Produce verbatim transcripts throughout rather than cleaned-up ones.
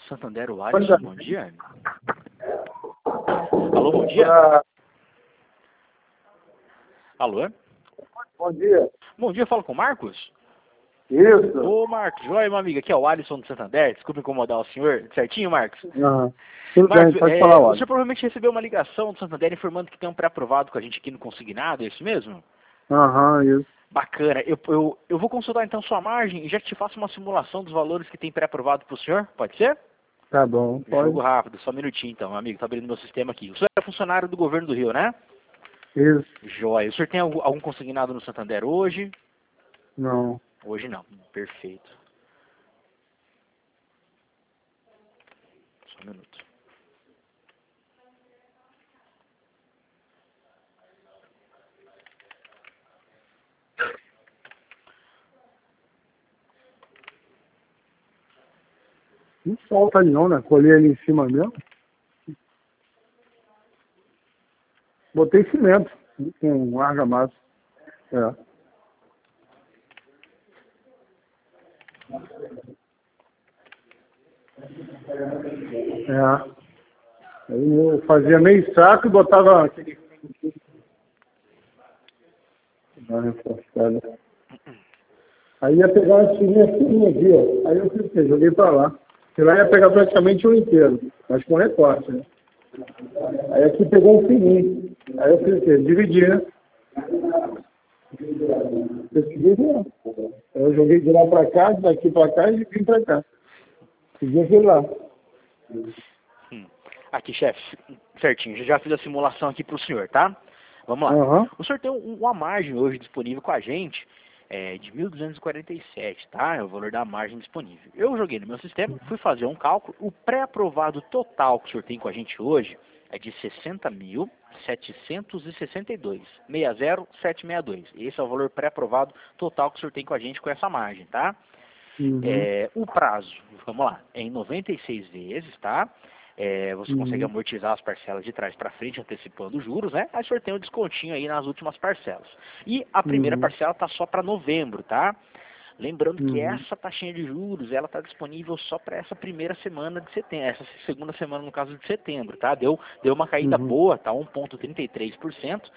Santander, o Pois Alisson, é. bom dia. Alô, bom dia. Ah, Alô? bom dia. Bom dia, falo com o Marcos? Isso. Ô, Marcos, joia, meu amigo, aqui é o Alisson do Santander, desculpa incomodar o senhor, certinho, Marcos? Ah, tudo Marcos, bem, pode é, falar, o olha. senhor provavelmente recebeu uma ligação do Santander informando que tem um pré-aprovado com a gente aqui no Consignado, é isso mesmo? Aham, isso. Bacana, eu, eu, eu vou consultar então sua margem e já te faço uma simulação dos valores que tem pré-aprovado para o senhor, pode ser? Tá bom, pode. Jogo rápido, só um minutinho então, meu amigo, tá abrindo meu sistema aqui. O senhor é funcionário do governo do Rio, né? Isso. Joia. O senhor tem algum, algum consignado no Santander hoje? Não. Hoje não. Perfeito. Só um minuto. Não falta não, né? Colhei ali em cima mesmo. Botei cimento com argamassa. É. É. Aí eu fazia meio saco e botava aquele... Ah, reforçada. Aí ia pegar uma tirinha fininha aqui, ó. Aí eu fiz o quê? Joguei pra lá. Porque lá ia pegar praticamente o inteiro, mas com recorte, né? Aí aqui pegou um fininho. Aí eu fiz o quê? Dividi, né? Eu segui, não. Eu joguei de lá pra cá, daqui pra cá e vim pra cá. Segui aquele lá. Hum. Aqui, chefe. Certinho. Já fiz a simulação aqui pro senhor, tá? Vamos lá. Aham. O senhor tem um- uma margem hoje disponível com a gente é, de mil duzentos e quarenta e sete, tá? É o valor da margem disponível. Eu joguei no meu sistema, fui fazer um cálculo. O pré-aprovado total que o senhor tem com a gente hoje é de sessenta mil setecentos e sessenta e dois, seis zero sete seis dois. Esse é o valor pré-aprovado total que o senhor tem com a gente com essa margem, tá? Uhum. É, o prazo, vamos lá, é em noventa e seis vezes, tá? É, você consegue Uhum. amortizar as parcelas de trás para frente, antecipando os juros, né? Aí o senhor tem um descontinho aí nas últimas parcelas. E a primeira Uhum. parcela tá só para novembro, tá? Lembrando que Uhum. essa taxinha de juros, ela está disponível só para essa primeira semana de setembro, essa segunda semana no caso de setembro, tá? Deu, deu uma caída Uhum. boa, tá? um vírgula trinta e três por cento.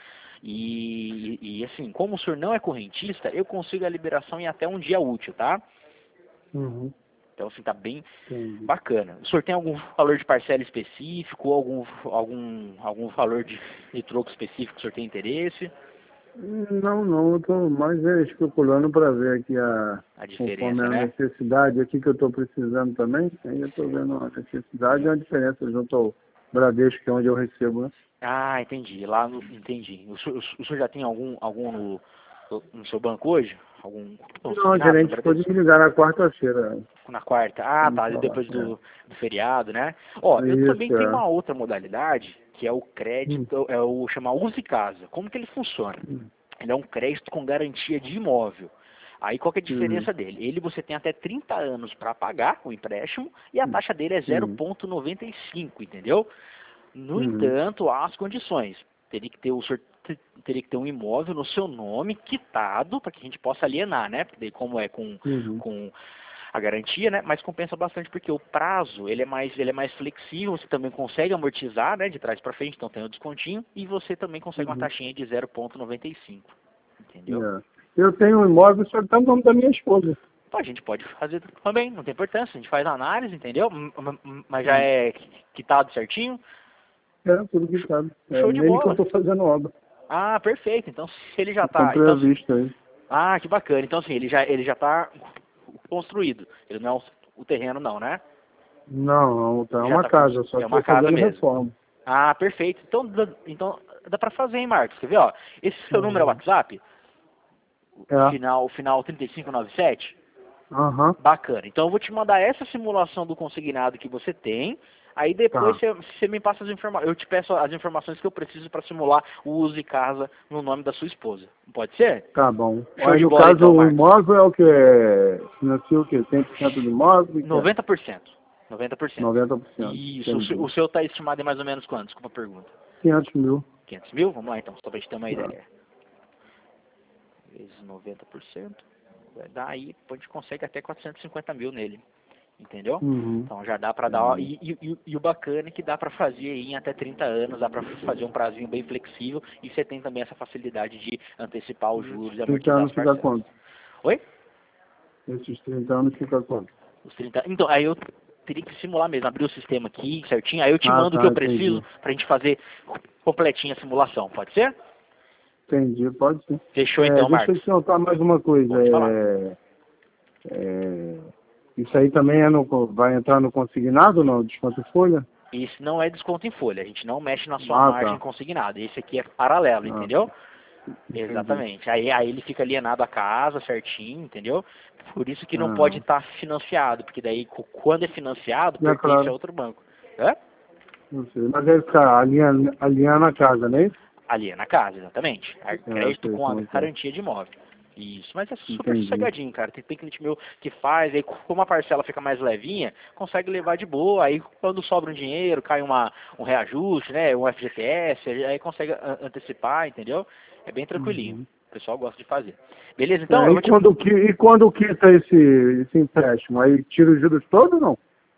E, e assim, como o senhor não é correntista, eu consigo a liberação em até um dia útil, tá? Uhum. Então, assim, tá bem Entendi. bacana. O senhor tem algum valor de parcela específico, algum, algum, algum valor de, de troco específico que o senhor tem interesse? Não, não, eu tô mais é, especulando para ver aqui a, A conforme diferença, a né? necessidade aqui que eu estou precisando também, aí eu estou vendo a necessidade e a diferença junto ao Bradesco, que é onde eu recebo, né? Ah, entendi. Lá no, entendi. O senhor, o senhor já tem algum, algum no, no seu banco hoje? Algum Não, a consignado no gerente ficou de Bradesco? me ligar na quarta-feira, Na quarta. Ah, pra me tá. falar. Depois do, do feriado, né? Ó, É. eu também Isso, tenho é. uma outra modalidade, que é o Hum, crédito, é o chamar Use Casa. Como que ele funciona? hum, Ele é um crédito com garantia de imóvel. Aí qual que é a hum, diferença dele? Ele você tem até trinta anos para pagar o empréstimo e a hum, taxa dele é hum, zero vírgula noventa e cinco, entendeu? No hum, entanto, há as condições. Teria que ter o senhor te- teria que ter um imóvel no seu nome quitado para que a gente possa alienar, né? Porque daí, como é com, hum, com a garantia, né? Mas compensa bastante porque o prazo ele é mais ele é mais flexível. Você também consegue amortizar, né? De trás para frente, então tem o descontinho e você também consegue uma hum, taxinha de zero vírgula noventa e cinco, entendeu? é. Eu tenho um imóvel, só que está no nome da minha esposa. Pô, a gente pode fazer também, não tem importância. A gente faz a análise, entendeu? M- m- Mas já Hum. é quitado certinho. É, tudo que sabe. É Show de nele que eu bola. estou fazendo obra. Ah, perfeito. Então, se ele já Estão tá, então, previstos aí. ah, que bacana. Então, assim, ele já, ele já tá construído. Ele não é o, o terreno, não, né? Não, não, tá Já uma tá, cons- casa, só é estou uma casa fazendo mesmo. reforma. Ah, perfeito. Então, dá, então dá pra fazer, hein, Marcos? Quer ver, ó? Esse seu número é Uhum. WhatsApp? É. Final, final trinta e cinco noventa e sete? Aham. Bacana. Então, eu vou te mandar essa simulação do consignado que você tem. Aí depois Tá. você, você me passa as informações. Eu te peço as informações que eu preciso para simular o uso de casa no nome da sua esposa. Pode ser? Tá bom. Show Aí de no bola caso então, o Marcos. imóvel é o que? É, financia o quê? cem por cento do imóvel? O que é? noventa por cento. noventa por cento. noventa por cento. Isso. O seu, Entendi. o seu tá estimado em mais ou menos quanto? Desculpa a pergunta. quinhentos mil. quinhentos mil? Vamos lá então, só pra gente ter uma Ah, ideia. Vezes noventa por cento. Vai dar aí, a gente consegue até quatrocentos e cinquenta mil nele. entendeu? Uhum. Então já dá para dar, e, e, e o bacana é que dá para fazer aí em até trinta anos, dá para fazer um prazinho bem flexível, e você tem também essa facilidade de antecipar os juros e trinta amortizar anos as fica parcelas. quanto? Oi? Esses trinta anos fica quanto? Os trinta. Então, aí eu teria que simular mesmo, abrir o sistema aqui certinho, aí eu te Ah, mando o tá, que eu entendi. preciso pra gente fazer completinha a simulação, pode ser? Entendi, pode sim. Fechou É, então, deixa eu Marcos. te contar mais uma coisa. Pode falar. É, é, isso aí também é no, vai entrar no consignado ou não? Desconto em folha? Isso não é desconto em folha, a gente não mexe na sua Ah, margem tá. consignada. Esse aqui é paralelo, Ah, entendeu? entendi. Exatamente. Aí, aí ele fica alienado à casa, certinho, entendeu? Por isso que não pode Aham. estar financiado, porque daí cu- quando é financiado, É pertence a claro, outro banco. Hã? não sei. Mas aí fica alinhando, alinhando a casa, né? Aliena a casa, exatamente. A É, eu crédito sei com a como é que é. garantia de imóvel. Isso, mas é super Entendi. sossegadinho, cara. Tem, tem cliente meu que faz, aí como a parcela fica mais levinha, consegue levar de boa. Aí quando sobra um dinheiro, cai uma, um reajuste, né? Um F G T S, aí consegue a- antecipar, entendeu? É bem tranquilinho. Uhum. O pessoal gosta de fazer. Beleza, então É, eu e vou te. quando, qui- e quando quita esse, esse empréstimo? Aí tira os juros todos ou não?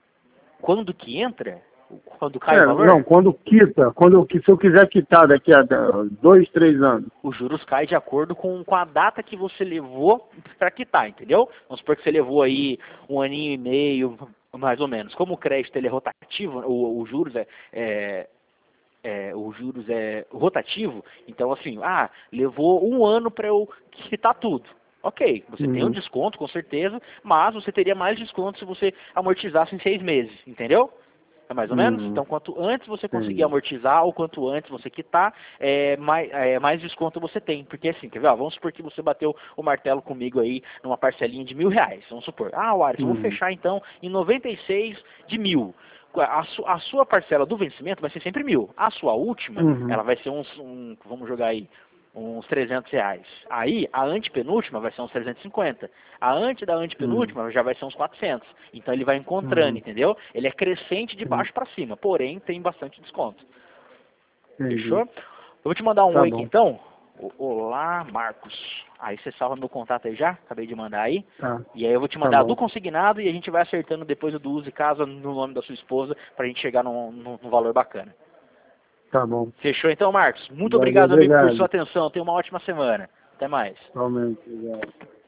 Quando que entra, quando cai o É, não, valor, quando quita, quando eu, qui- se eu quiser quitar daqui a da- dois, três anos. os juros caem de acordo com, com a data que você levou para quitar, entendeu? Vamos supor que você levou aí um aninho e meio, mais ou menos. Como o crédito ele é rotativo, o, o juros é, é, é, o juros é rotativo, então assim, ah, levou um ano para eu quitar tudo. Ok, você tem um Uhum. desconto, com certeza, mas você teria mais desconto se você amortizasse em seis meses, entendeu? É mais ou menos? Uhum. Então, quanto antes você conseguir Entendi. amortizar ou quanto antes você quitar, é, mais, é, mais desconto você tem. Porque assim, quer ver? Ó, vamos supor que você bateu o martelo comigo aí numa parcelinha de mil reais. Vamos supor. Ah, Waris, eu vou Uhum. fechar então em noventa e seis de mil. A, su, a sua parcela do vencimento vai ser sempre mil. A sua última, Uhum. ela vai ser uns, um, vamos jogar aí, uns trezentos reais. Aí, a antepenúltima vai ser uns trezentos e cinquenta. A ante da Uhum. antepenúltima já vai ser uns quatrocentos. Então ele vai encontrando, Uhum. entendeu? Ele é crescente de Entendi. baixo para cima, porém tem bastante desconto. Fechou? Entendi. Eu vou te mandar um Tá oi aqui bom. então. O- Olá, Marcos. Aí você salva meu contato aí já, acabei de mandar aí. Tá. E aí eu vou te Tá mandar do bom. consignado e a gente vai acertando depois o do uso e casa no nome da sua esposa pra gente chegar num, num, num valor bacana. Tá bom. Fechou então, Marcos? Muito Valeu, obrigado, amigo, por sua obrigado. atenção. Tenha uma ótima semana. Até mais. Realmente, obrigado.